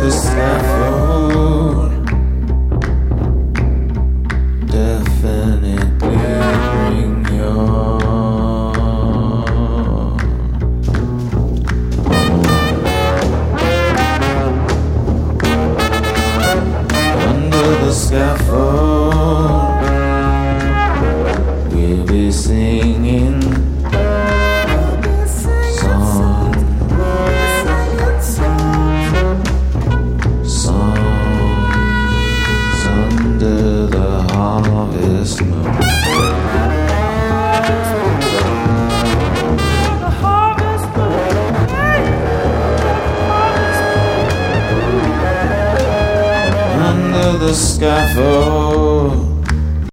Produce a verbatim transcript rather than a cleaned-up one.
the scaffold, definitely bring your under the scaffold. We'll be singing songs, songs under the harvest moon. Under the scaffold.